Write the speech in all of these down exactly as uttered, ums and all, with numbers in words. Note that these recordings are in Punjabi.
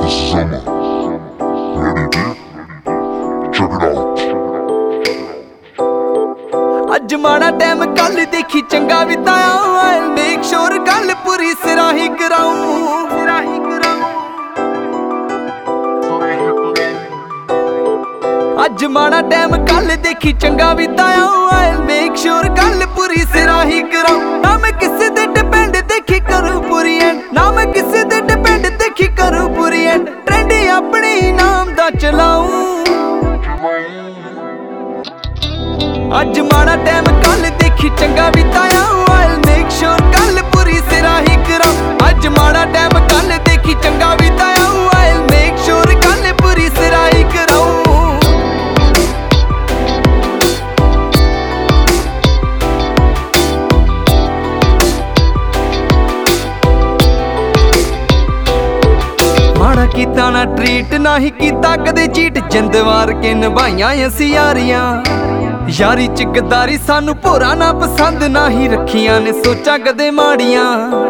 summer. Ready, dude? Check it out. ਅੱਜ ਮਾੜਾ ਟਾਈਮ ਕੱਲ ਦੇਖੀ ਚੰਗਾ ਬਿਤਾਇਆ ਆਇਲ ਮੇਕ ਸ਼ੋਰ ਗੱਲ ਪੂਰੀ ਸਿਰਾਹੀ ਕਰਾਉਂ ਸਿਰਾਹੀ ਕਰਾਉਂ ਅੱਜ ਮਾੜਾ ਟਾਈਮ ਕੱਲ ਦੇਖੀ ਚੰਗਾ ਬਿਤਾਇਆ ਆਇਲ ਮੇਕ ਸ਼ੋਰ ਗੱਲ ਪੂਰੀ ਸਿਰਾਹੀ ਕਰਾਉਂ ਨਾ ਮੈਂ ਕਿਸੇ ਤੇ ਡਿਪੈਂਡ ਦੇਖੀ ਕਰੂ ਪੂਰੀ ਐਂਡ ਨਾ ਮੈਂ ਕਿਸੇ ਤੇ ਡਿਪੈਂਡ ਦੇਖੀ ਕਰੂ ਪੂਰੀ ਐਂਡ ਟ੍ਰੈਂਡ ਆਪਣੇ ਨਾਮ ਦਾ ਚਲਾਉਂ ਅੱਜ ਮਾੜਾ ਟਾਈਮ ਕੱਲ ਦੇਖੀ ਚੰਗਾ ਬਿਤਾਇਆ ਆਇਲ ਮੇਕ ਸ਼ੋਰ ਗੱਲ ਪੂਰੀ ਸਿਰਾਹੀ ਕਰਾਂ ਅੱਜ ਮਾੜਾ ਟਾਈਮ ਕੱਲ ਦੇਖੀ ਚੰਗਾ ਬਿਤਾਇਆ ਆਇਲ ਮੇਕ ਸ਼ੋਰ ਗੱਲ ਪੂਰੀ ਸਿਰਾਹੀ ਕਰਾਂ ਮਾੜਾ ਕੀਤਾ ਨਾ ਟ੍ਰੀਟ ਨਾ ਹੀ ਕੀਤਾ ਕਦੇ ਚੀਟ ਜਿੰਦ ਵਾਰ ਕੇ ਨਿਭਾਈਆਂ ਅਸੀਂ ਯਾਰੀਆਂ ਯਾਰੀ ਚ ਗਦਾਰੀ ਸਾਨੂੰ ਭੋਰਾ ਨਾ ਪਸੰਦ ਨਾ ਹੀ ਰੱਖੀਆਂ ਨੇ ਸੋਚਾਂ ਕਦੇ ਮਾੜੀਆਂ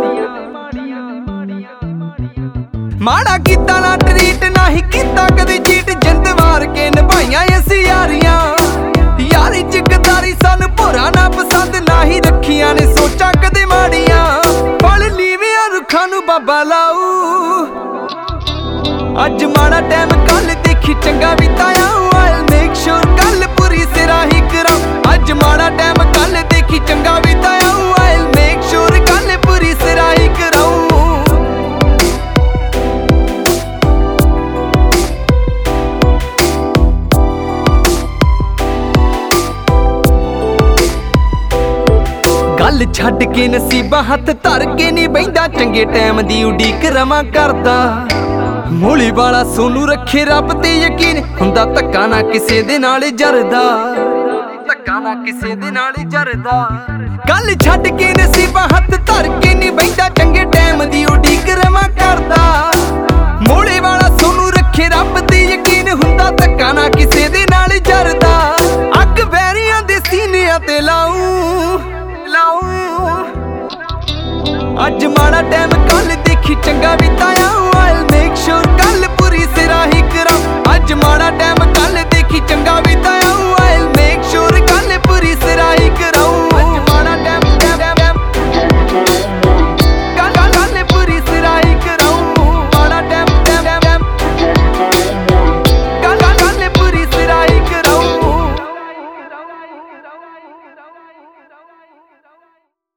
ਮਾੜਾ ਕੀਤਾ ਨਾ ਟ੍ਰੀਟ ਨਾ ਹੀ ਕੀਤਾ ਕਦੇ ਚੀਟ ਜਿੰਦ ਵਾਰ ਕੇ ਨਿਭਾਈਆਂ ਅਸੀਂ ਯਾਰੀਆਂ ਯਾਰੀ ਚ ਗਦਾਰੀ ਸਾਨੂੰ ਭੋਰਾ ਨਾ ਪਸੰਦ ਨਾ ਹੀ ਰੱਖੀਆਂ ਨੇ ਸੋਚਾਂ ਕਦੇ ਮਾੜੀਆਂ ਫਲ ਲੀਵਿਆਂ ਰੁੱਖਾਂ ਨੂੰ ਬਾਬਾ ਲਾਊ ਅੱਜ ਮਾੜਾ ਟਾਈਮ ਕੱਲ ਦੇਖੀ ਚੰਗਾ ਬਿਤਾਇਆ ਆਇਲ ਮੇਕ ਸ਼ੋਰ ਗੱਲ ਪੂਰੀ ਸਿਰਾਹੀ ਕਰਾਂ ਅੱਜ ਮਾੜਾ ਟਾਈਮ ਕੱਲ ਦੇਖੀ ਚੰਗਾ ਬਿਤਾਇਆ ਆਇਲ ਮੇਕ ਸ਼ੋਰ ਗੱਲ ਪੂਰੀ ਸਿਰਾਹੀ ਕਰਾਂ ਗੱਲ ਛੱਡ ਕੇ ਨਸੀਬਾਂ ਹੱਥ ਧਰ ਕੇ ਨਹੀਂ ਬਹਿੰਦਾ ਚੰਗੇ ਟਾਈਮ ਦੀ ਉਡੀਕ ਰਵਾਂ ਕਰਦਾ ਮੂਲੀ ਵਾਲਾ ਸੋਨੂੰ ਰੱਖੇ ਰੱਬ ਤੇ ਯਕੀਨ ਹੁੰਦਾ ਧੱਕਾ ਨਾ ਕਿਸੇ ਦੇ ਨਾਲ ਜਰਦਾ ਧੱਕਾ ਨਾ ਕਿਸੇ ਦੇ ਨਾਲ ਜਰਦਾ ਗੱਲ ਛੱਡ ਕੇ ਨਸੀਬਾਂ ਹੱਥ ਧਰ ਕੇ ਨਹੀਂ ਬਹਿੰਦਾ ਚੰਗੇ ਟਾਈਮ ਦੀ ਉਡੀਕ ਰਵਾਂ ਕਰਦਾ ਮੂਲੀ ਵਾਲਾ ਸੋਨੂੰ ਰੱਖੇ ਰੱਬ ਤੇ ਯਕੀਨ ਹੁੰਦਾ ਧੱਕਾ ਨਾ ਕਿਸੇ ਦੇ ਨਾਲ ਜਰਦਾ ਅੱਗ ਵੈਰੀਆਂ ਦੇ ਸੀਨਿਆਂ ਤੇ ਲਾਉਂ ਲਾਉਂ ਅੱਜ ਮਾੜਾ ਟਾਈਮ ਕੱਲ ਦੇਖੀ ਚੰਗਾ ਬਿਤਾਇਆ ਆਇਲ ਮੇਕ ਸ਼ੋਰ ਗੱਲ ਪੂਰੀ ਸਿਰਾਹੀ ਕਰਾਂ ਅੱਜ ਮਾੜਾ ਟਾਈਮ ਕੱਲ ਦੇਖੀ ਚੰਗਾ ਬਿਤਾਇਆ